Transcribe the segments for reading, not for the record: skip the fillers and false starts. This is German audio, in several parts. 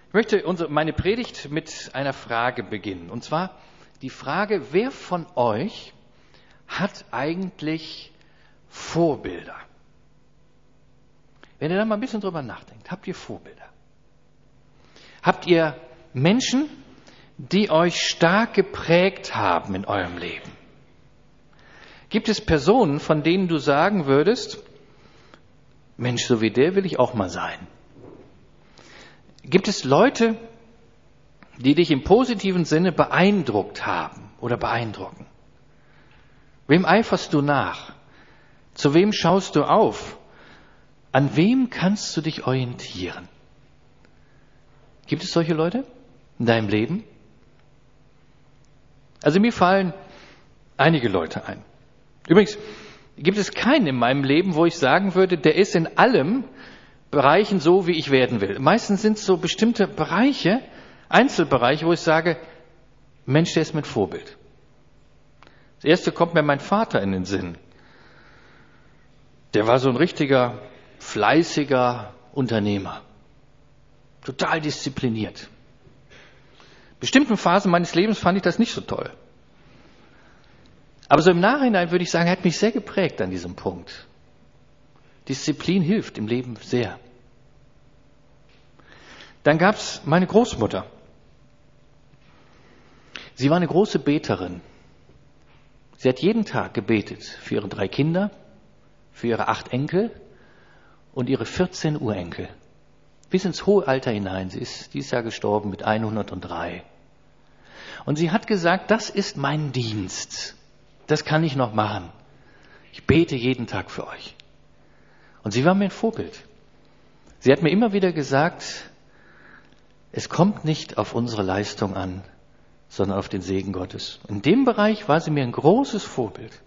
Ich möchte meine Predigt mit einer Frage beginnen. Und zwar die Frage, wer von euch hat eigentlich Vorbilder? Wenn ihr da mal ein bisschen drüber nachdenkt, habt ihr Vorbilder? Habt ihr Menschen, die euch stark geprägt haben in eurem Leben? Gibt es Personen, von denen du sagen würdest, Mensch, so wie der will ich auch mal sein? Gibt es Leute, die dich im positiven Sinne beeindruckt haben oder beeindrucken? Wem eiferst du nach? Zu wem schaust du auf? An wem kannst du dich orientieren? Gibt es solche Leute in deinem Leben? Also mir fallen einige Leute ein. Übrigens gibt es keinen in meinem Leben, wo ich sagen würde, der ist in allem Bereichen so, wie ich werden will. Meistens sind es so bestimmte Bereiche, Einzelbereiche, wo ich sage, Mensch, der ist mein Vorbild. Das erste kommt mir mein Vater in den Sinn. Der war so ein richtiger, fleißiger Unternehmer. Total diszipliniert. In bestimmten Phasen meines Lebens fand ich das nicht so toll. Aber so im Nachhinein würde ich sagen, er hat mich sehr geprägt an diesem Punkt. Disziplin hilft im Leben sehr. Dann gab es meine Großmutter. Sie war eine große Beterin. Sie hat jeden Tag gebetet für ihre 3 Kinder, für ihre 8 Enkel und ihre 14 Urenkel. Bis ins hohe Alter hinein. Sie ist dieses Jahr gestorben mit 103. Und sie hat gesagt, das ist mein Dienst. Das kann ich noch machen. Ich bete jeden Tag für euch. Und sie war mir ein Vorbild. Sie hat mir immer wieder gesagt, es kommt nicht auf unsere Leistung an, sondern auf den Segen Gottes. In dem Bereich war sie mir ein großes Vorbild.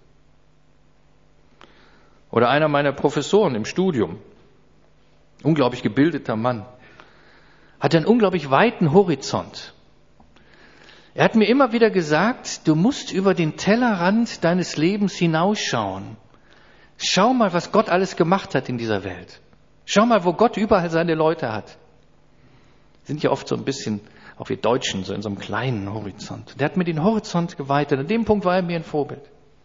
Oder einer meiner Professoren im Studium, unglaublich gebildeter Mann, hatte einen unglaublich weiten Horizont. Er hat mir immer wieder gesagt, du musst über den Tellerrand deines Lebens hinausschauen. Schau mal, was Gott alles gemacht hat in dieser Welt. Schau mal, wo Gott überall seine Leute hat. Sind ja oft so ein bisschen, auch wir Deutschen, so in so einem kleinen Horizont. Der hat mir den Horizont geweitet. An dem Punkt war er mir ein Vorbild.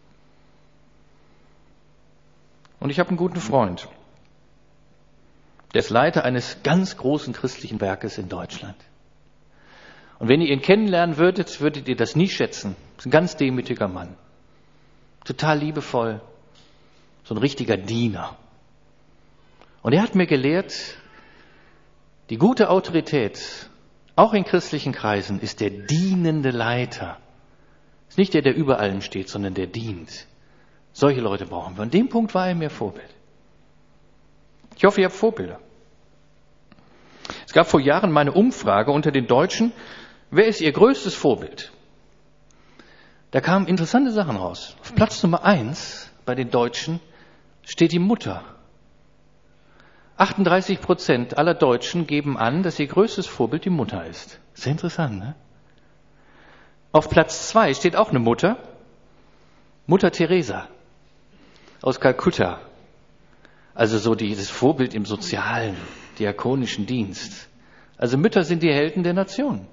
Und ich habe einen guten Freund. Der ist Leiter eines ganz großen christlichen Werkes in Deutschland. Und wenn ihr ihn kennenlernen würdet, würdet ihr das nie schätzen. Das ist ein ganz demütiger Mann. Total liebevoll. So ein richtiger Diener. Und er hat mir gelehrt, die gute Autorität, auch in christlichen Kreisen, ist der dienende Leiter. Ist nicht der, der über allem steht, sondern der dient. Solche Leute brauchen wir. An dem Punkt war er mir Vorbild. Ich hoffe, ihr habt Vorbilder. Es gab vor Jahren mal eine Umfrage unter den Deutschen, wer ist ihr größtes Vorbild? Da kamen interessante Sachen raus. Auf Platz Nummer 1 bei den Deutschen steht die Mutter. 38% aller Deutschen geben an, dass ihr größtes Vorbild die Mutter ist. Sehr interessant, ne? Auf Platz 2 steht auch eine Mutter. Mutter Teresa aus Kalkutta. Also so dieses Vorbild im sozialen, diakonischen Dienst. Also Mütter sind die Helden der Nation.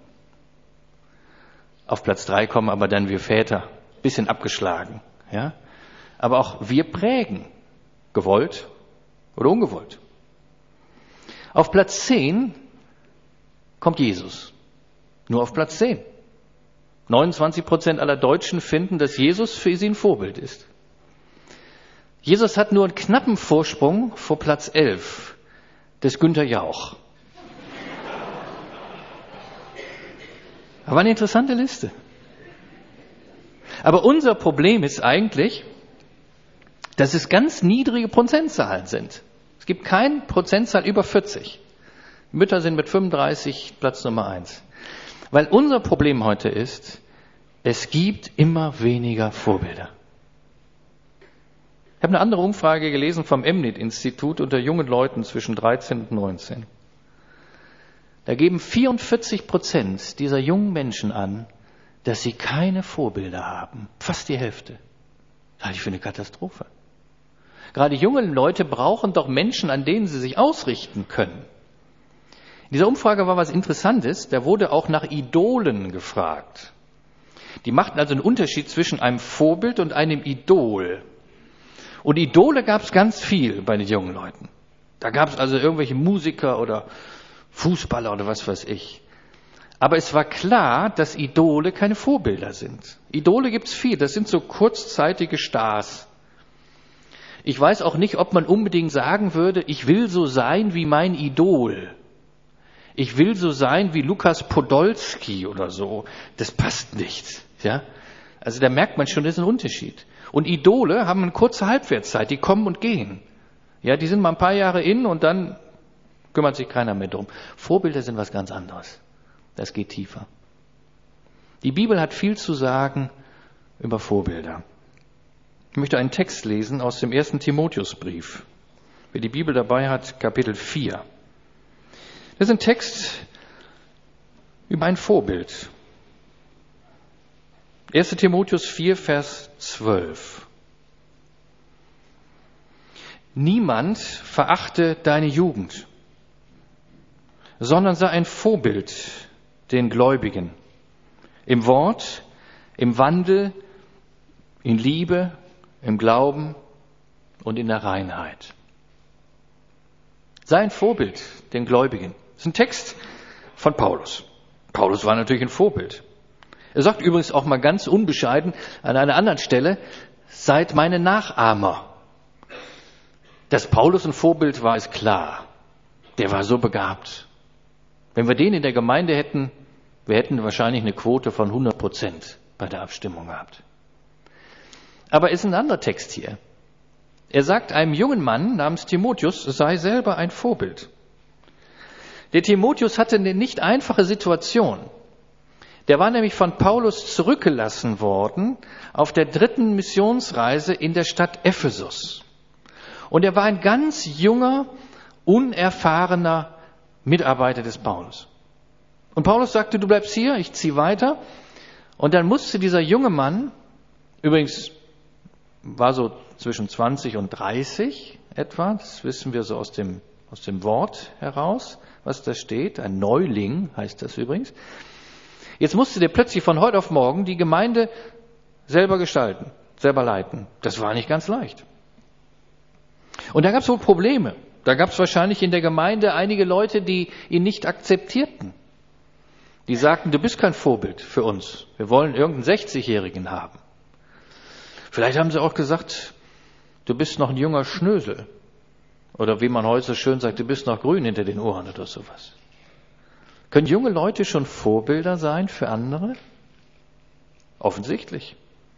Auf Platz 3 kommen aber dann wir Väter. Bisschen abgeschlagen, ja? Aber auch wir prägen. Gewollt oder ungewollt. Auf Platz 10 kommt Jesus. Nur auf Platz 10. 29% aller Deutschen finden, dass Jesus für sie ein Vorbild ist. Jesus hat nur einen knappen Vorsprung vor Platz 11 des Günther Jauch. Aber eine interessante Liste. Aber unser Problem ist eigentlich, dass es ganz niedrige Prozentzahlen sind. Es gibt keine Prozentzahl über 40. Mütter sind mit 35 Platz Nummer 1. Weil unser Problem heute ist, es gibt immer weniger Vorbilder. Ich habe eine andere Umfrage gelesen vom MNIT-Institut unter jungen Leuten zwischen 13 und 19. Da geben 44% dieser jungen Menschen an, dass sie keine Vorbilder haben. Fast die Hälfte. Das halte ich für eine Katastrophe. Gerade junge Leute brauchen doch Menschen, an denen sie sich ausrichten können. In dieser Umfrage war was Interessantes, da wurde auch nach Idolen gefragt. Die machten also einen Unterschied zwischen einem Vorbild und einem Idol. Und Idole gab es ganz viel bei den jungen Leuten. Da gab es also irgendwelche Musiker oder Fußballer oder was weiß ich. Aber es war klar, dass Idole keine Vorbilder sind. Idole gibt es viel, das sind so kurzzeitige Stars. Ich weiß auch nicht, ob man unbedingt sagen würde, ich will so sein wie mein Idol. Ich will so sein wie Lukas Podolski oder so. Das passt nicht. Ja? Also da merkt man schon, das ist ein Unterschied. Und Idole haben eine kurze Halbwertszeit, die kommen und gehen. Ja, die sind mal ein paar Jahre in und dann kümmert sich keiner mehr drum. Vorbilder sind was ganz anderes. Das geht tiefer. Die Bibel hat viel zu sagen über Vorbilder. Ich möchte einen Text lesen aus dem 1. Timotheusbrief. Wer die Bibel dabei hat, Kapitel 4. Das ist ein Text über ein Vorbild. 1. Timotheus 4, Vers 12. Niemand verachte deine Jugend, sondern sei ein Vorbild den Gläubigen. Im Wort, im Wandel, in Liebe, im Glauben und in der Reinheit. Sei ein Vorbild den Gläubigen. Das ist ein Text von Paulus. Paulus war natürlich ein Vorbild. Er sagt übrigens auch mal ganz unbescheiden an einer anderen Stelle, seid meine Nachahmer. Dass Paulus ein Vorbild war, ist klar. Der war so begabt. Wenn wir den in der Gemeinde hätten, wir hätten wahrscheinlich eine Quote von 100% bei der Abstimmung gehabt. Aber es ist ein anderer Text hier. Er sagt einem jungen Mann namens Timotheus, sei selber ein Vorbild. Der Timotheus hatte eine nicht einfache Situation. Der war nämlich von Paulus zurückgelassen worden auf der 3. Missionsreise in der Stadt Ephesus. Und er war ein ganz junger, unerfahrener Mitarbeiter des Paulus. Und Paulus sagte, du bleibst hier, ich ziehe weiter. Und dann musste dieser junge Mann, übrigens war so zwischen 20 und 30 etwa, das wissen wir so aus dem Wort heraus, was da steht, ein Neuling heißt das übrigens. Jetzt musste der plötzlich von heute auf morgen die Gemeinde selber gestalten, selber leiten. Das war nicht ganz leicht. Und da gab es wohl Probleme. Da gab es wahrscheinlich in der Gemeinde einige Leute, die ihn nicht akzeptierten. Die sagten, du bist kein Vorbild für uns. Wir wollen irgendeinen 60-Jährigen haben. Vielleicht haben sie auch gesagt, du bist noch ein junger Schnösel. Oder wie man heute so schön sagt, du bist noch grün hinter den Ohren oder sowas. Können junge Leute schon Vorbilder sein für andere? Offensichtlich.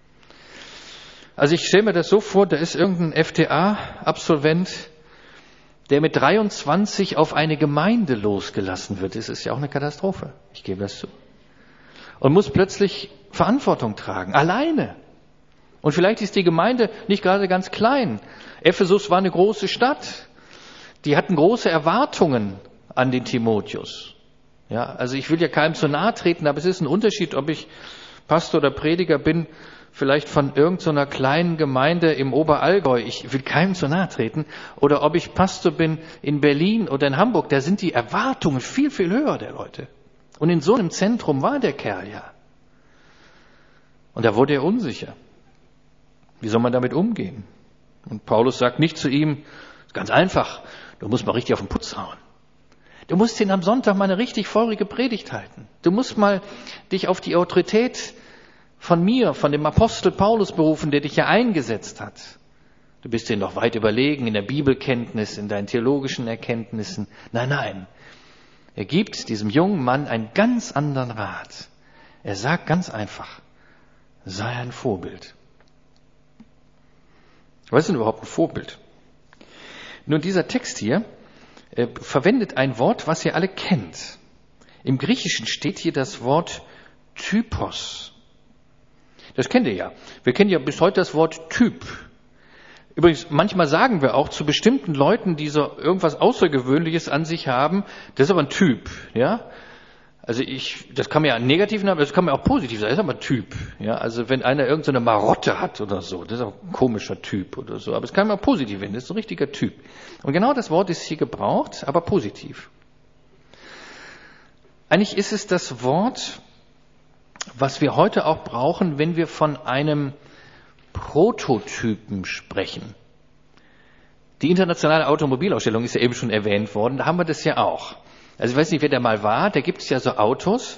Also ich stelle mir das so vor, da ist irgendein FTA-Absolvent, der mit 23 auf eine Gemeinde losgelassen wird. Das ist ja auch eine Katastrophe. Ich gebe das zu. Und muss plötzlich Verantwortung tragen. Alleine. Und vielleicht ist die Gemeinde nicht gerade ganz klein. Ephesus war eine große Stadt. Die hatten große Erwartungen an den Timotheus. Ja, also ich will ja keinem zu nahe treten, aber es ist ein Unterschied, ob ich Pastor oder Prediger bin, vielleicht von irgendeiner kleinen Gemeinde im Oberallgäu, ich will keinem zu nahe treten, oder ob ich Pastor bin in Berlin oder in Hamburg, da sind die Erwartungen viel, viel höher der Leute. Und in so einem Zentrum war der Kerl ja. Und da wurde er unsicher. Wie soll man damit umgehen? Und Paulus sagt nicht zu ihm, ganz einfach, du musst mal richtig auf den Putz hauen. Du musst ihn am Sonntag mal eine richtig feurige Predigt halten. Du musst mal dich auf die Autorität von mir, von dem Apostel Paulus berufen, der dich ja eingesetzt hat. Du bist dir noch weit überlegen in der Bibelkenntnis, in deinen theologischen Erkenntnissen. Nein, nein. Er gibt diesem jungen Mann einen ganz anderen Rat. Er sagt ganz einfach, sei ein Vorbild. Was ist denn überhaupt ein Vorbild? Nun, dieser Text hier verwendet ein Wort, was ihr alle kennt. Im Griechischen steht hier das Wort Typos. Das kennt ihr ja. Wir kennen ja bis heute das Wort Typ. Übrigens, manchmal sagen wir auch zu bestimmten Leuten, die so irgendwas Außergewöhnliches an sich haben, das ist aber ein Typ, ja. Also das kann man ja negativ haben, das kann man auch positiv sagen, das ist aber ein Typ, ja. Also wenn einer irgendeine Marotte hat oder so, das ist auch ein komischer Typ oder so, aber es kann man auch positiv werden, das ist ein richtiger Typ. Und genau das Wort ist hier gebraucht, aber positiv. Eigentlich ist es das Wort, was wir heute auch brauchen, wenn wir von einem Prototypen sprechen. Die internationale Automobilausstellung ist ja eben schon erwähnt worden, da haben wir das ja auch. Also ich weiß nicht, wer da mal war, da gibt es ja so Autos,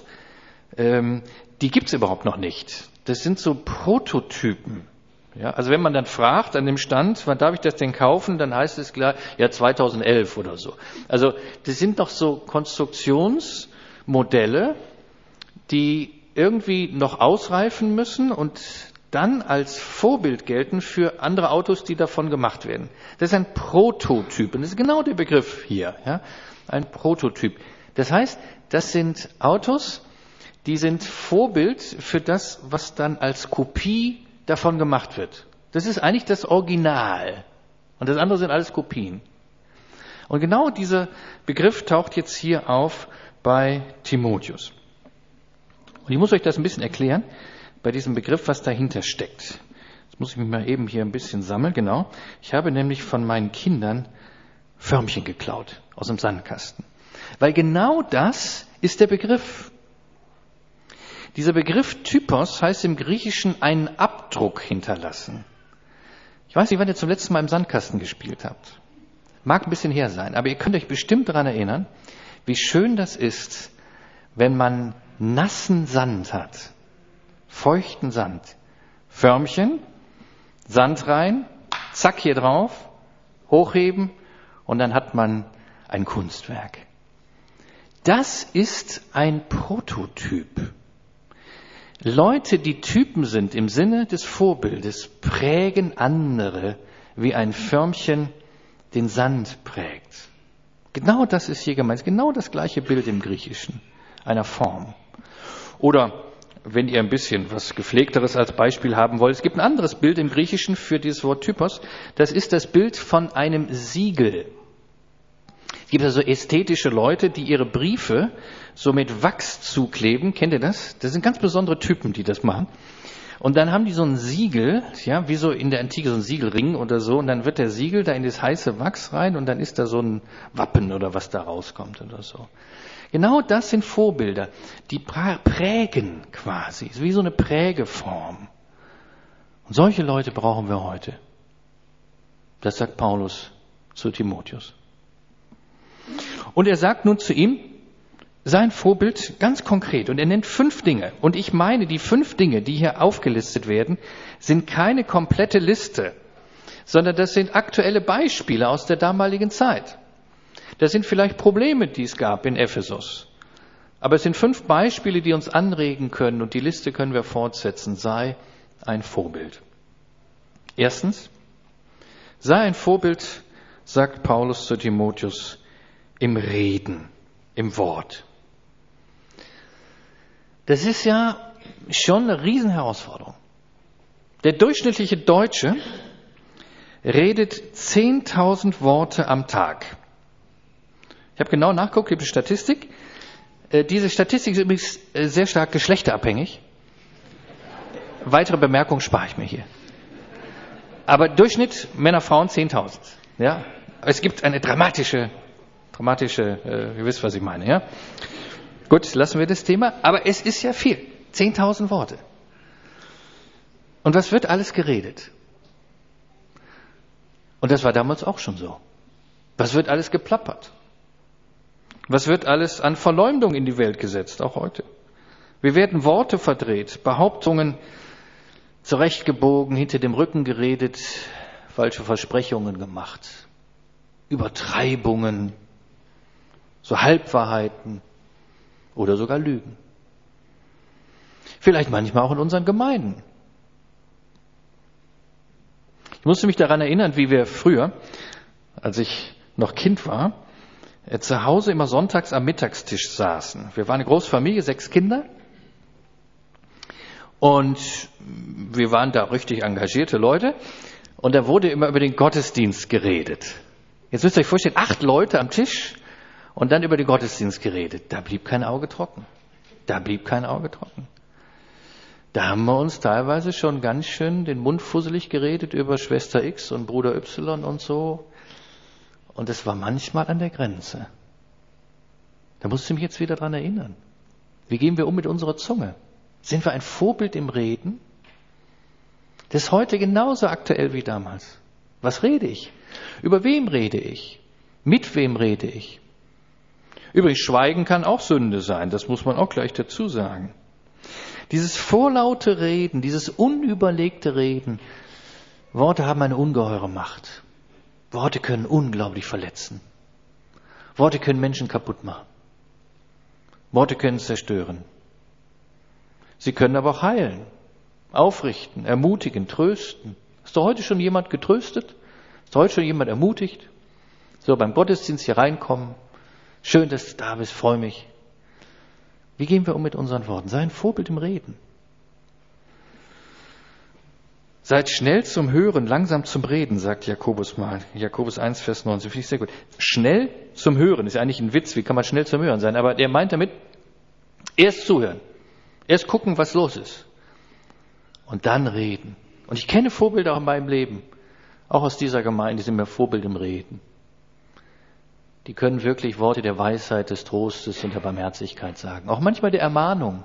die gibt es überhaupt noch nicht. Das sind so Prototypen. Ja, also wenn man dann fragt an dem Stand, wann darf ich das denn kaufen, dann heißt es klar, ja 2011 oder so. Also das sind doch so Konstruktionsmodelle, die irgendwie noch ausreifen müssen und dann als Vorbild gelten für andere Autos, die davon gemacht werden. Das ist ein Prototyp und das ist genau der Begriff hier. Ja? Ein Prototyp. Das heißt, das sind Autos, die sind Vorbild für das, was dann als Kopie davon gemacht wird. Das ist eigentlich das Original. Und das andere sind alles Kopien. Und genau dieser Begriff taucht jetzt hier auf bei Timotheus. Und ich muss euch das ein bisschen erklären, bei diesem Begriff, was dahinter steckt. Jetzt muss ich mich mal eben hier ein bisschen sammeln, genau. Ich habe nämlich von meinen Kindern Förmchen geklaut aus dem Sandkasten. Weil genau das ist der Begriff. Dieser Begriff Typos heißt im Griechischen einen Abdruck hinterlassen. Ich weiß nicht, wann ihr zum letzten Mal im Sandkasten gespielt habt. Mag ein bisschen her sein, aber ihr könnt euch bestimmt daran erinnern, wie schön das ist, wenn man nassen Sand hat. Feuchten Sand. Förmchen, Sand rein, zack hier drauf, hochheben und dann hat man ein Kunstwerk. Das ist ein Prototyp. Leute, die Typen sind im Sinne des Vorbildes, prägen andere, wie ein Förmchen den Sand prägt. Genau das ist hier gemeint, genau das gleiche Bild im Griechischen, einer Form. Oder wenn ihr ein bisschen was Gepflegteres als Beispiel haben wollt, es gibt ein anderes Bild im Griechischen für dieses Wort Typos, das ist das Bild von einem Siegel. Es gibt also ästhetische Leute, die ihre Briefe so mit Wachs zukleben. Kennt ihr das? Das sind ganz besondere Typen, die das machen. Und dann haben die so ein Siegel, ja, wie so in der Antike so ein Siegelring oder so. Und dann wird der Siegel da in das heiße Wachs rein und dann ist da so ein Wappen oder was da rauskommt oder so. Genau das sind Vorbilder. Die prägen quasi, wie so eine Prägeform. Und solche Leute brauchen wir heute. Das sagt Paulus zu Timotheus. Und er sagt nun zu ihm, sein Vorbild ganz konkret. Und er nennt 5 Dinge. Und ich meine, die 5 Dinge, die hier aufgelistet werden, sind keine komplette Liste, sondern das sind aktuelle Beispiele aus der damaligen Zeit. Das sind vielleicht Probleme, die es gab in Ephesus. Aber es sind 5 Beispiele, die uns anregen können. Und die Liste können wir fortsetzen. Sei ein Vorbild. Erstens, sei ein Vorbild, sagt Paulus zu Timotheus, im Reden, im Wort. Das ist ja schon eine Riesenherausforderung. Der durchschnittliche Deutsche redet 10.000 Worte am Tag. Ich habe genau nachgeguckt, gibt es Statistik. Diese Statistik ist übrigens sehr stark geschlechterabhängig. Weitere Bemerkungen spare ich mir hier. Aber Durchschnitt Männer, Frauen 10.000. Ja, es gibt eine dramatische, ihr wisst, was ich meine, ja? Gut, lassen wir das Thema. Aber es ist ja viel. 10.000 Worte. Und was wird alles geredet? Und das war damals auch schon so. Was wird alles geplappert? Was wird alles an Verleumdung in die Welt gesetzt, auch heute? Wir werden Worte verdreht, Behauptungen zurechtgebogen, hinter dem Rücken geredet, falsche Versprechungen gemacht, Übertreibungen, so Halbwahrheiten oder sogar Lügen. Vielleicht manchmal auch in unseren Gemeinden. Ich musste mich daran erinnern, wie wir früher, als ich noch Kind war, zu Hause immer sonntags am Mittagstisch saßen. Wir waren eine große Familie, 6 Kinder. Und wir waren da richtig engagierte Leute. Und da wurde immer über den Gottesdienst geredet. Jetzt müsst ihr euch vorstellen, 8 Leute am Tisch und dann über den Gottesdienst geredet. Da blieb kein Auge trocken. Da haben wir uns teilweise schon ganz schön den Mund fusselig geredet über Schwester X und Bruder Y und so. Und es war manchmal an der Grenze. Da musste ich mich jetzt wieder dran erinnern. Wie gehen wir um mit unserer Zunge? Sind wir ein Vorbild im Reden? Das ist heute genauso aktuell wie damals. Was rede ich? Über wem rede ich? Mit wem rede ich? Übrigens, Schweigen kann auch Sünde sein, das muss man auch gleich dazu sagen. Dieses vorlaute Reden, dieses unüberlegte Reden, Worte haben eine ungeheure Macht. Worte können unglaublich verletzen. Worte können Menschen kaputt machen. Worte können zerstören. Sie können aber auch heilen, aufrichten, ermutigen, trösten. Ist doch heute schon jemand getröstet? Ist heute schon jemand ermutigt? So, beim Gottesdienst hier reinkommen. Schön, dass du da bist, freue mich. Wie gehen wir um mit unseren Worten? Sei ein Vorbild im Reden. Seid schnell zum Hören, langsam zum Reden, sagt Jakobus mal. Jakobus 1, Vers 19, finde ich sehr gut. Schnell zum Hören, ist ja eigentlich ein Witz, wie kann man schnell zum Hören sein? Aber der meint damit, erst zuhören, erst gucken, was los ist. Und dann reden. Und ich kenne Vorbilder auch in meinem Leben, auch aus dieser Gemeinde, die sind mir Vorbild im Reden. Die können wirklich Worte der Weisheit, des Trostes und der Barmherzigkeit sagen. Auch manchmal der Ermahnung.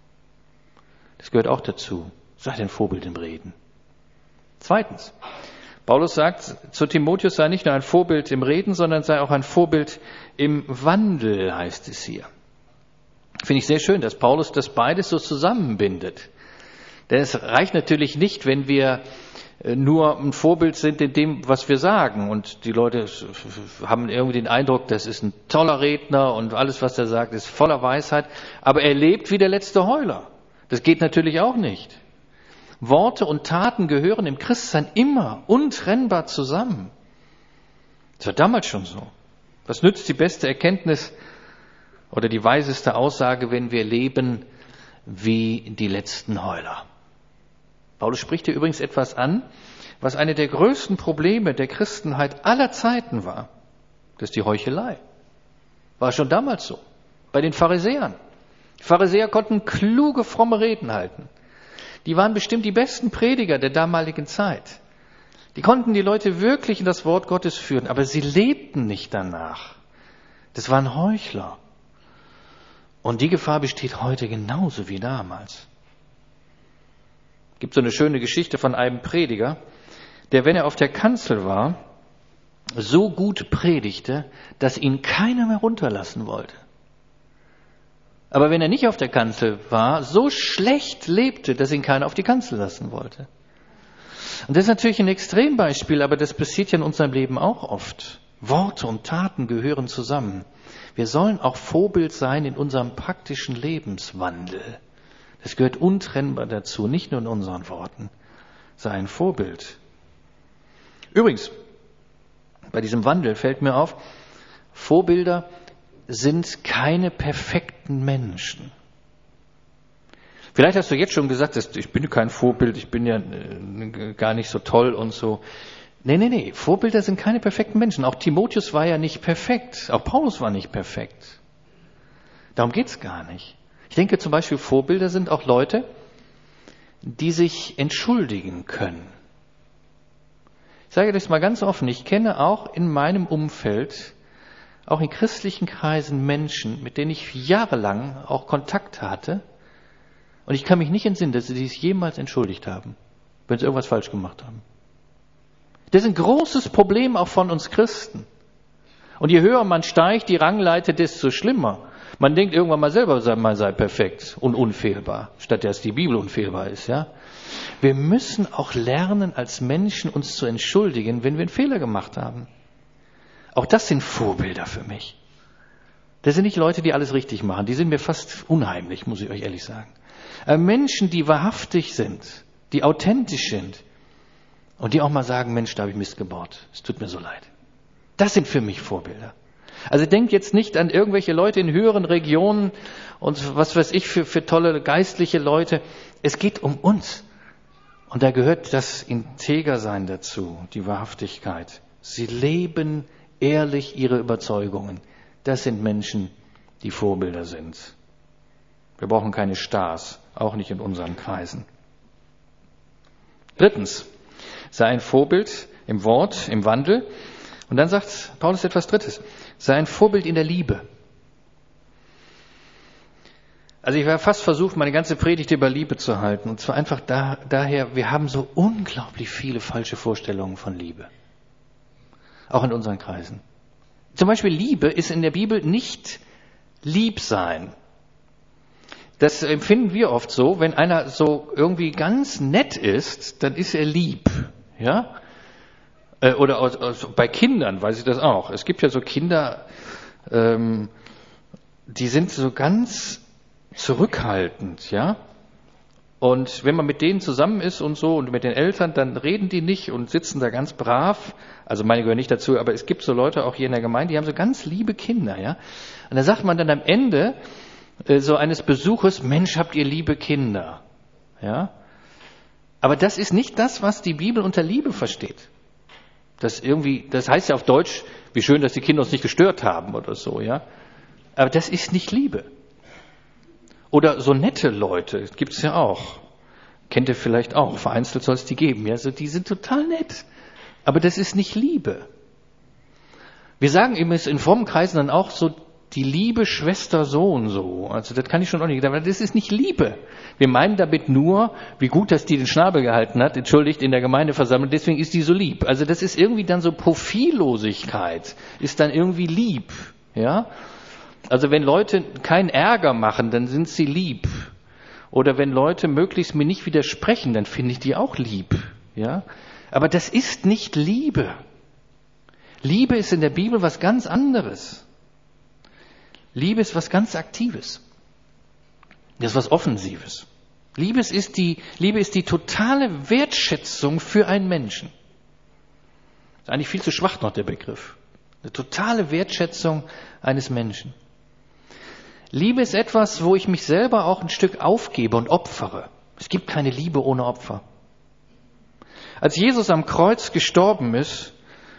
Das gehört auch dazu. Sei ein Vorbild im Reden. Zweitens, Paulus sagt, zu Timotheus sei nicht nur ein Vorbild im Reden, sondern sei auch ein Vorbild im Wandel, heißt es hier. Finde ich sehr schön, dass Paulus das beides so zusammenbindet. Denn es reicht natürlich nicht, wenn wir nur ein Vorbild sind in dem, was wir sagen. Und die Leute haben irgendwie den Eindruck, das ist ein toller Redner und alles, was er sagt, ist voller Weisheit. Aber er lebt wie der letzte Heuler. Das geht natürlich auch nicht. Worte und Taten gehören im Christsein immer untrennbar zusammen. Das war damals schon so. Was nützt die beste Erkenntnis oder die weiseste Aussage, wenn wir leben wie die letzten Heuler? Paulus spricht hier übrigens etwas an, was eine der größten Probleme der Christenheit aller Zeiten war. Das ist die Heuchelei. War schon damals so. Bei den Pharisäern. Die Pharisäer konnten kluge, fromme Reden halten. Die waren bestimmt die besten Prediger der damaligen Zeit. Die konnten die Leute wirklich in das Wort Gottes führen, aber sie lebten nicht danach. Das waren Heuchler. Und die Gefahr besteht heute genauso wie damals. Es gibt so eine schöne Geschichte von einem Prediger, der, wenn er auf der Kanzel war, so gut predigte, dass ihn keiner mehr runterlassen wollte. Aber wenn er nicht auf der Kanzel war, so schlecht lebte, dass ihn keiner auf die Kanzel lassen wollte. Und das ist natürlich ein Extrembeispiel, aber das passiert ja in unserem Leben auch oft. Worte und Taten gehören zusammen. Wir sollen auch Vorbild sein in unserem praktischen Lebenswandel. Das gehört untrennbar dazu, nicht nur in unseren Worten. Sei ein Vorbild. Übrigens, bei diesem Wandel fällt mir auf, Vorbilder sind keine perfekten Menschen. Vielleicht hast du jetzt schon gesagt, ich bin kein Vorbild, ich bin ja gar nicht so toll und so. Nee. Vorbilder sind keine perfekten Menschen. Auch Timotheus war ja nicht perfekt. Auch Paulus war nicht perfekt. Darum geht's gar nicht. Ich denke zum Beispiel, Vorbilder sind auch Leute, die sich entschuldigen können. Ich sage das mal ganz offen, ich kenne auch in meinem Umfeld, auch in christlichen Kreisen Menschen, mit denen ich jahrelang auch Kontakt hatte. Und ich kann mich nicht entsinnen, dass sie sich jemals entschuldigt haben, wenn sie irgendwas falsch gemacht haben. Das ist ein großes Problem auch von uns Christen. Und je höher man steigt, die Rangleiter, desto schlimmer. Man denkt irgendwann mal selber, man sei perfekt und unfehlbar, statt dass die Bibel unfehlbar ist. Ja? Wir müssen auch lernen, als Menschen uns zu entschuldigen, wenn wir einen Fehler gemacht haben. Auch das sind Vorbilder für mich. Das sind nicht Leute, die alles richtig machen. Die sind mir fast unheimlich, muss ich euch ehrlich sagen. Menschen, die wahrhaftig sind, die authentisch sind und die auch mal sagen, Mensch, da habe ich Mist gebaut. Es tut mir so leid. Das sind für mich Vorbilder. Also denkt jetzt nicht an irgendwelche Leute in höheren Regionen und was weiß ich für tolle geistliche Leute. Es geht um uns. Und da gehört das Integersein dazu, die Wahrhaftigkeit. Sie leben ehrlich ihre Überzeugungen. Das sind Menschen, die Vorbilder sind. Wir brauchen keine Stars, auch nicht in unseren Kreisen. Drittens, sei ein Vorbild im Wort, im Wandel. Und dann sagt Paulus etwas Drittes. Sei ein Vorbild in der Liebe. Also ich war fast versucht, meine ganze Predigt über Liebe zu halten. Und zwar einfach daher, wir haben so unglaublich viele falsche Vorstellungen von Liebe. Auch in unseren Kreisen. Zum Beispiel Liebe ist in der Bibel nicht lieb sein. Das empfinden wir oft so, wenn einer so irgendwie ganz nett ist, dann ist er lieb. Ja? Oder bei Kindern weiß ich das auch. Es gibt ja so Kinder, die sind so ganz zurückhaltend, ja. Und wenn man mit denen zusammen ist und so und mit den Eltern, dann reden die nicht und sitzen da ganz brav. Also meine gehören nicht dazu, aber es gibt so Leute auch hier in der Gemeinde, die haben so ganz liebe Kinder, ja. Und da sagt man dann am Ende so eines Besuches, Mensch, habt ihr liebe Kinder, ja. Aber das ist nicht das, was die Bibel unter Liebe versteht. Das heißt ja auf Deutsch, wie schön, dass die Kinder uns nicht gestört haben oder so, ja. Aber das ist nicht Liebe. Oder so nette Leute, gibt es ja auch. Kennt ihr vielleicht auch, vereinzelt soll es die geben. Ja, so, die sind total nett. Aber das ist nicht Liebe. Wir sagen immer in frommen Kreisen dann auch so, die liebe Schwester so und so. Also das kann ich schon auch nicht, aber das ist nicht Liebe. Wir meinen damit nur, wie gut, dass die den Schnabel gehalten hat, entschuldigt, in der Gemeindeversammlung, deswegen ist die so lieb. Also das ist irgendwie dann so Profillosigkeit, ist dann irgendwie lieb. Ja? Also wenn Leute keinen Ärger machen, dann sind sie lieb. Oder wenn Leute möglichst mir nicht widersprechen, dann finde ich die auch lieb. Ja? Aber das ist nicht Liebe. Liebe ist in der Bibel was ganz anderes. Liebe ist was ganz Aktives. Das ist was Offensives. Liebe ist die totale Wertschätzung für einen Menschen. Das ist eigentlich viel zu schwach noch der Begriff. Eine totale Wertschätzung eines Menschen. Liebe ist etwas, wo ich mich selber auch ein Stück aufgebe und opfere. Es gibt keine Liebe ohne Opfer. Als Jesus am Kreuz gestorben ist,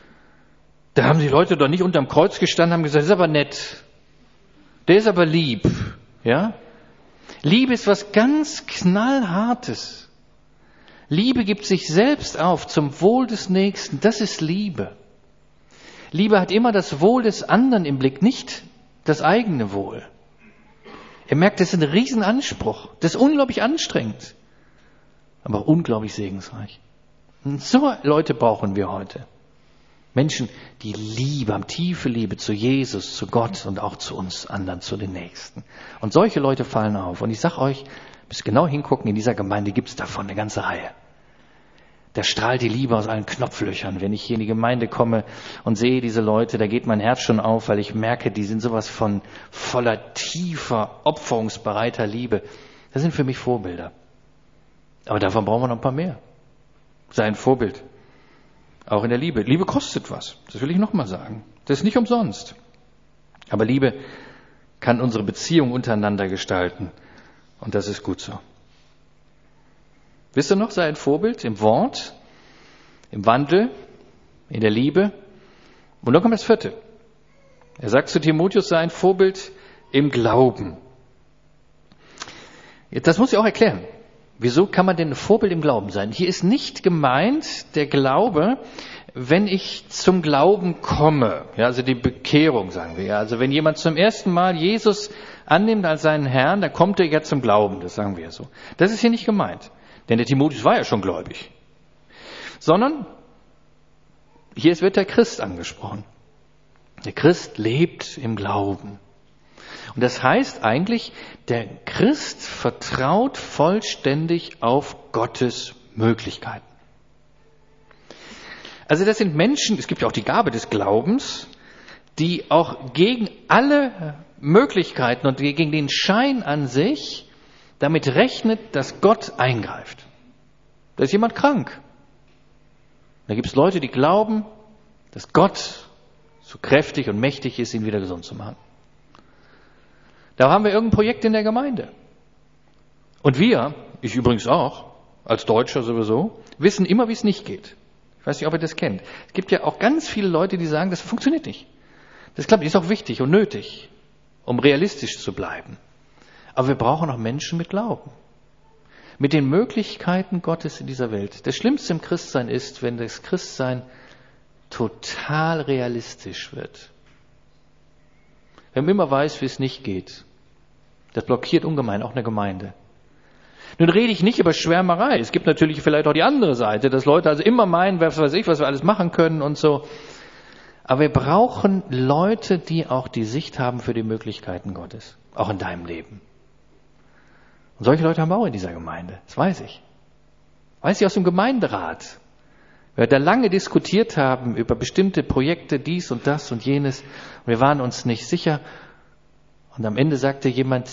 da haben die Leute doch nicht unterm Kreuz gestanden und haben gesagt, das ist aber nett. Der ist aber lieb. Ja? Liebe ist was ganz Knallhartes. Liebe gibt sich selbst auf zum Wohl des Nächsten. Das ist Liebe. Liebe hat immer das Wohl des anderen im Blick, nicht das eigene Wohl. Er merkt, das ist ein Riesenanspruch. Das ist unglaublich anstrengend. Aber auch unglaublich segensreich. Und so Leute brauchen wir heute. Menschen, die Liebe haben, tiefe Liebe zu Jesus, zu Gott und auch zu uns anderen, zu den Nächsten. Und solche Leute fallen auf. Und ich sage euch, müsst genau hingucken, in dieser Gemeinde gibt es davon eine ganze Reihe. Da strahlt die Liebe aus allen Knopflöchern. Wenn ich hier in die Gemeinde komme und sehe diese Leute, da geht mein Herz schon auf, weil ich merke, die sind sowas von voller tiefer, opferungsbereiter Liebe. Das sind für mich Vorbilder. Aber davon brauchen wir noch ein paar mehr. Sei ein Vorbild. Auch in der Liebe. Liebe kostet was. Das will ich nochmal sagen. Das ist nicht umsonst. Aber Liebe kann unsere Beziehung untereinander gestalten. Und das ist gut so. Wisst ihr noch, sei ein Vorbild im Wort, im Wandel, in der Liebe. Und dann kommt das vierte. Er sagt zu Timotheus, sei ein Vorbild im Glauben. Das muss ich auch erklären. Wieso kann man denn ein Vorbild im Glauben sein? Hier ist nicht gemeint der Glaube, wenn ich zum Glauben komme. Ja, also die Bekehrung, sagen wir. Ja, also wenn jemand zum ersten Mal Jesus annimmt als seinen Herrn, dann kommt er ja zum Glauben. Das sagen wir so. Das ist hier nicht gemeint. Denn der Timotheus war ja schon gläubig. Sondern hier wird der Christ angesprochen. Der Christ lebt im Glauben. Und das heißt eigentlich, der Christ vertraut vollständig auf Gottes Möglichkeiten. Also das sind Menschen, es gibt ja auch die Gabe des Glaubens, die auch gegen alle Möglichkeiten und gegen den Schein an sich damit rechnet, dass Gott eingreift. Da ist jemand krank. Da gibt es Leute, die glauben, dass Gott so kräftig und mächtig ist, ihn wieder gesund zu machen. Da haben wir irgendein Projekt in der Gemeinde. Und wir, ich übrigens auch, als Deutscher sowieso, wissen immer, wie es nicht geht. Ich weiß nicht, ob ihr das kennt. Es gibt ja auch ganz viele Leute, die sagen, das funktioniert nicht. Das klappt nicht, ist auch wichtig und nötig, um realistisch zu bleiben. Aber wir brauchen auch Menschen mit Glauben. Mit den Möglichkeiten Gottes in dieser Welt. Das Schlimmste im Christsein ist, wenn das Christsein total realistisch wird. Wenn man immer weiß, wie es nicht geht. Das blockiert ungemein auch eine Gemeinde. Nun rede ich nicht über Schwärmerei. Es gibt natürlich vielleicht auch die andere Seite, dass Leute also immer meinen, was weiß ich, was wir alles machen können und so. Aber wir brauchen Leute, die auch die Sicht haben für die Möglichkeiten Gottes. Auch in deinem Leben. Und solche Leute haben wir auch in dieser Gemeinde. Das weiß ich. Weiß ich aus dem Gemeinderat. Wir da lange diskutiert haben über bestimmte Projekte, dies und das und jenes. Wir waren uns nicht sicher. Und am Ende sagte jemand,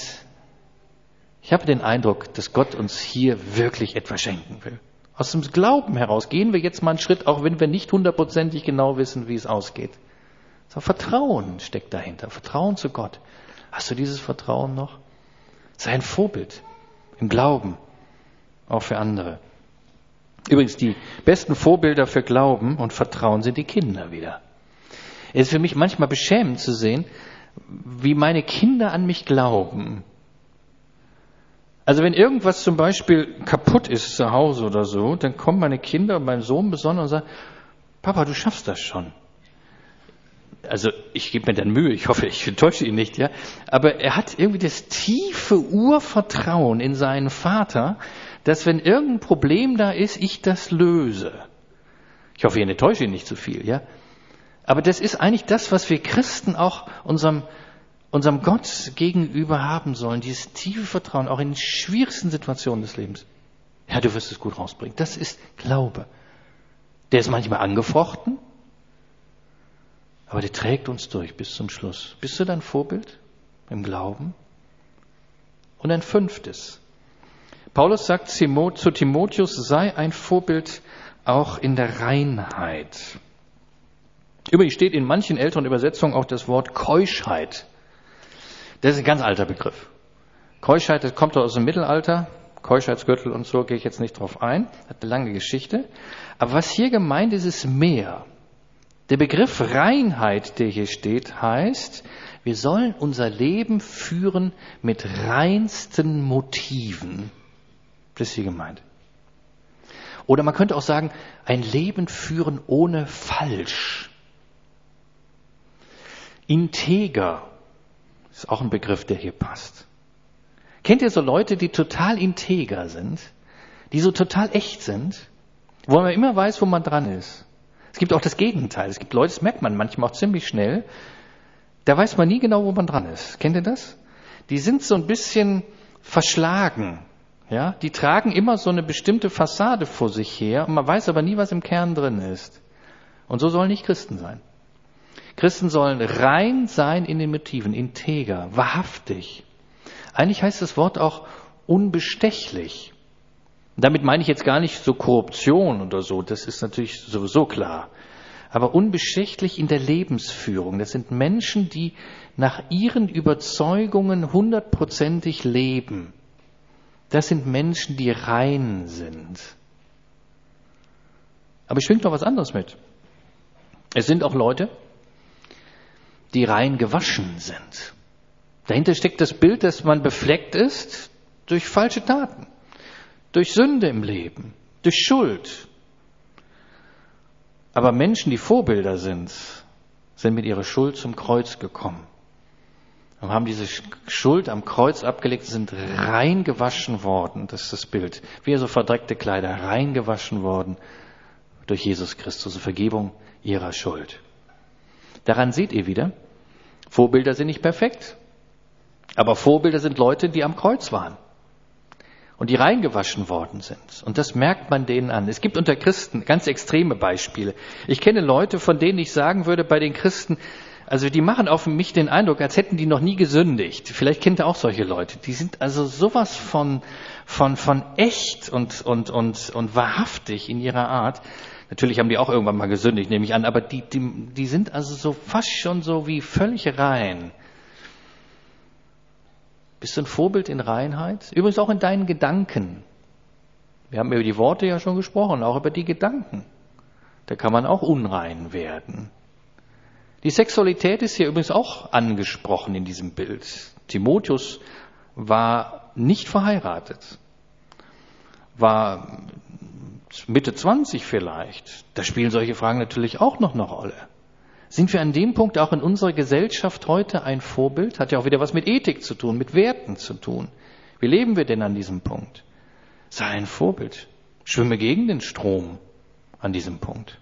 ich habe den Eindruck, dass Gott uns hier wirklich etwas schenken will. Aus dem Glauben heraus gehen wir jetzt mal einen Schritt, auch wenn wir nicht hundertprozentig genau wissen, wie es ausgeht. So, Vertrauen steckt dahinter. Vertrauen zu Gott. Hast du dieses Vertrauen noch? Sei ein Vorbild im Glauben, auch für andere. Übrigens, die besten Vorbilder für Glauben und Vertrauen sind die Kinder wieder. Es ist für mich manchmal beschämend zu sehen, wie meine Kinder an mich glauben. Also wenn irgendwas zum Beispiel kaputt ist zu Hause oder so, dann kommen meine Kinder, mein Sohn besonders und sagen, Papa, du schaffst das schon. Also ich gebe mir dann Mühe, ich hoffe, ich enttäusche ihn nicht, ja. Aber er hat irgendwie das tiefe Urvertrauen in seinen Vater, dass wenn irgendein Problem da ist, ich das löse. Ich hoffe, ich enttäusche ihn nicht zu viel, ja. Aber das ist eigentlich das, was wir Christen auch unserem Gott gegenüber haben sollen, dieses tiefe Vertrauen, auch in den schwierigsten Situationen des Lebens. Ja, du wirst es gut rausbringen. Das ist Glaube. Der ist manchmal angefochten, aber der trägt uns durch bis zum Schluss. Bist du dein Vorbild im Glauben? Und ein 5. Paulus sagt zu Timotheus, sei ein Vorbild auch in der Reinheit. Übrigens steht in manchen älteren Übersetzungen auch das Wort Keuschheit. Das ist ein ganz alter Begriff. Keuschheit, das kommt aus dem Mittelalter. Keuschheitsgürtel und so gehe ich jetzt nicht drauf ein. Hat eine lange Geschichte. Aber was hier gemeint ist, ist mehr. Der Begriff Reinheit, der hier steht, heißt, wir sollen unser Leben führen mit reinsten Motiven. Das ist hier gemeint. Oder man könnte auch sagen, ein Leben führen ohne Falsch. Integer ist auch ein Begriff, der hier passt. Kennt ihr so Leute, die total integer sind, die so total echt sind, wo man immer weiß, wo man dran ist? Es gibt auch das Gegenteil. Es gibt Leute, das merkt man manchmal auch ziemlich schnell, da weiß man nie genau, wo man dran ist. Kennt ihr das? Die sind so ein bisschen verschlagen. Ja? Die tragen immer so eine bestimmte Fassade vor sich her und man weiß aber nie, was im Kern drin ist. Und so sollen nicht Christen sein. Christen sollen rein sein in den Motiven, integer, wahrhaftig. Eigentlich heißt das Wort auch unbestechlich. Damit meine ich jetzt gar nicht so Korruption oder so, das ist natürlich sowieso klar. Aber unbestechlich in der Lebensführung. Das sind Menschen, die nach ihren Überzeugungen 100%ig leben. Das sind Menschen, die rein sind. Aber es schwingt noch was anderes mit. Es sind auch Leute, die rein gewaschen sind. Dahinter steckt das Bild, dass man befleckt ist durch falsche Taten, durch Sünde im Leben, durch Schuld. Aber Menschen, die Vorbilder sind mit ihrer Schuld zum Kreuz gekommen und haben diese Schuld am Kreuz abgelegt, sind rein gewaschen worden. Das ist das Bild. Wie so verdreckte Kleider, rein gewaschen worden durch Jesus Christus, zur Vergebung ihrer Schuld. Daran seht ihr wieder, Vorbilder sind nicht perfekt, aber Vorbilder sind Leute, die am Kreuz waren und die reingewaschen worden sind. Und das merkt man denen an. Es gibt unter Christen ganz extreme Beispiele. Ich kenne Leute, von denen ich sagen würde, bei den Christen, also die machen auf mich den Eindruck, als hätten die noch nie gesündigt. Vielleicht kennt ihr auch solche Leute. Die sind also sowas von echt und wahrhaftig in ihrer Art. Natürlich haben die auch irgendwann mal gesündigt, nehme ich an, aber die sind also so fast schon so wie völlig rein. Bist du ein Vorbild in Reinheit? Übrigens auch in deinen Gedanken. Wir haben über die Worte ja schon gesprochen, auch über die Gedanken. Da kann man auch unrein werden. Die Sexualität ist hier übrigens auch angesprochen in diesem Bild. Timotheus war nicht verheiratet, war Mitte 20 vielleicht. Da spielen solche Fragen natürlich auch noch eine Rolle. Sind wir an dem Punkt auch in unserer Gesellschaft heute ein Vorbild? Hat ja auch wieder was mit Ethik zu tun, mit Werten zu tun. Wie leben wir denn an diesem Punkt? Sei ein Vorbild. Schwimme gegen den Strom an diesem Punkt.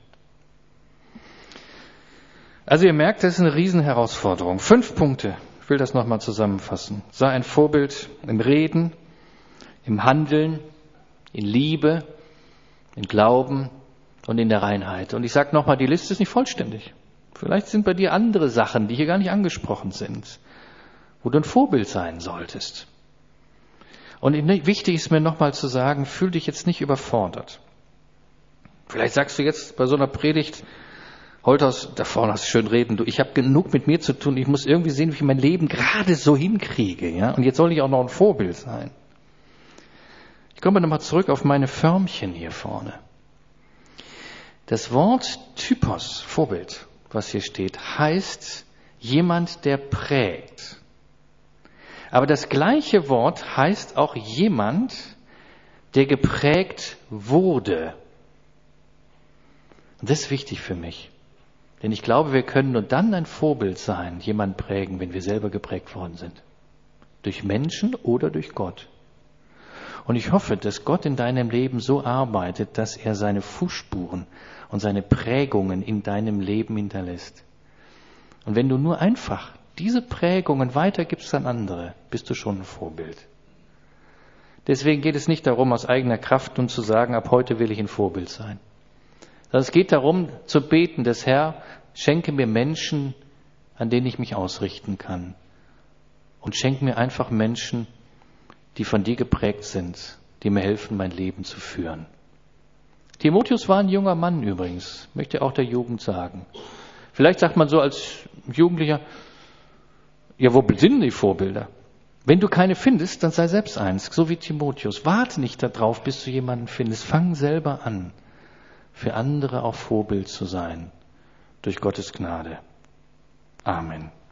Also ihr merkt, das ist eine Riesenherausforderung. 5 Punkte. Ich will das nochmal zusammenfassen. Sei ein Vorbild im Reden, im Handeln, in Liebe, in Glauben und in der Reinheit. Und ich sage nochmal, die Liste ist nicht vollständig. Vielleicht sind bei dir andere Sachen, die hier gar nicht angesprochen sind, wo du ein Vorbild sein solltest. Und wichtig ist mir nochmal zu sagen, fühl dich jetzt nicht überfordert. Vielleicht sagst du jetzt bei so einer Predigt, Holthaus, da vorne hast du schön reden, ich habe genug mit mir zu tun, ich muss irgendwie sehen, wie ich mein Leben gerade so hinkriege. Ja? Und jetzt soll ich auch noch ein Vorbild sein. Ich komme nochmal zurück auf meine Förmchen hier vorne. Das Wort Typos, Vorbild, was hier steht, heißt jemand, der prägt. Aber das gleiche Wort heißt auch jemand, der geprägt wurde. Und das ist wichtig für mich. Denn ich glaube, wir können nur dann ein Vorbild sein, jemand prägen, wenn wir selber geprägt worden sind. Durch Menschen oder durch Gott. Und ich hoffe, dass Gott in deinem Leben so arbeitet, dass er seine Fußspuren und seine Prägungen in deinem Leben hinterlässt. Und wenn du nur einfach diese Prägungen weitergibst an andere, bist du schon ein Vorbild. Deswegen geht es nicht darum, aus eigener Kraft nun zu sagen, ab heute will ich ein Vorbild sein. Sondern es geht darum, zu beten, dass Herr, schenke mir Menschen, an denen ich mich ausrichten kann. Und schenke mir einfach Menschen, die von dir geprägt sind, die mir helfen, mein Leben zu führen. Timotheus war ein junger Mann übrigens, möchte auch der Jugend sagen. Vielleicht sagt man so als Jugendlicher, ja, wo sind die Vorbilder? Wenn du keine findest, dann sei selbst eins, so wie Timotheus. Warte nicht darauf, bis du jemanden findest. Fang selber an, für andere auch Vorbild zu sein, durch Gottes Gnade. Amen.